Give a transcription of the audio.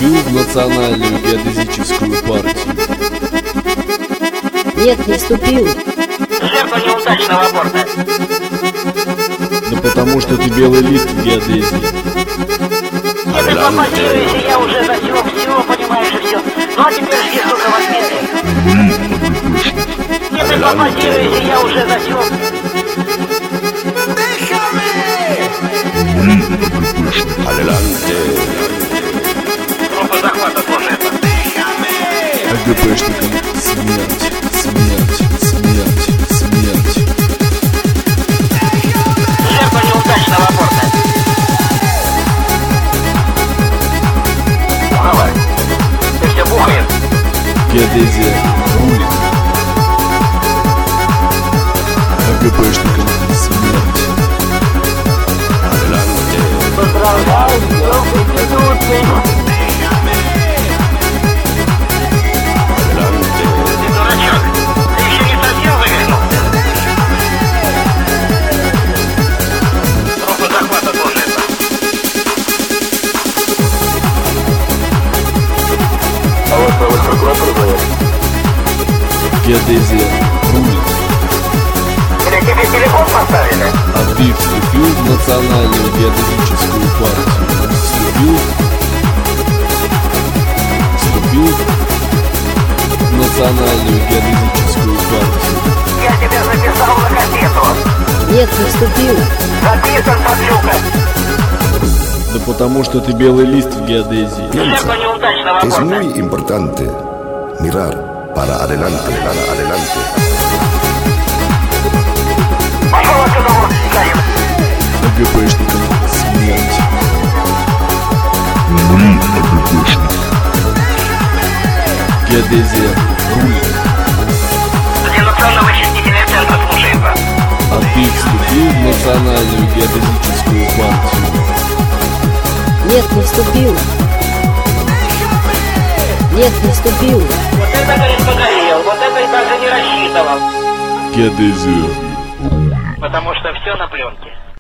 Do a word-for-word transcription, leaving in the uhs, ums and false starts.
вступил в национальную геодезическую партию? Нет, не вступил. Жертва неудачного аборта. Да потому что ты белый лист в геодезии. Если попадешь, я уже засек все, понимаешь, и все. Ну а теперь жди, сука, возмездия. Если попадешь, я уже засек. Adelante. Группа захвата тоже это. АГПшникам смерть, смерть, смерть, смерть. Жертва неудачного аборта. Давай. Ты все бухаешь. Геодезия рулит. АГПшникам смерть. Поздравляю, срок Конституции. Ты дурачок, ты еще не совсем вывернулся. Группа захвата тоже это. А вот правый прокуратура звонит. Геодезия рулит. Или тебе телефон поставили? А ты вступил в национальную геодезическую партию? Вступил? Вступил в национальную геодезическую партию? Я тебя записал на кассету. Нет, не вступил. Записан, подлюка. Да потому что ты белый лист в геодезии. Жертва неудачного Es аборта. muy importante mirar para adelante, para adelante. Пошел отсюда, вот, Карим. АГПшникам смерть. Геодезия рулит. Координационного вычислительного центра слушается. А ты вступил в национальную геодезическую партию? Нет, не вступил. Нет, не вступил. Вот это, говорит, погорел. Вот это и даже не рассчитывал. Геодезия. Потому что все на пленке.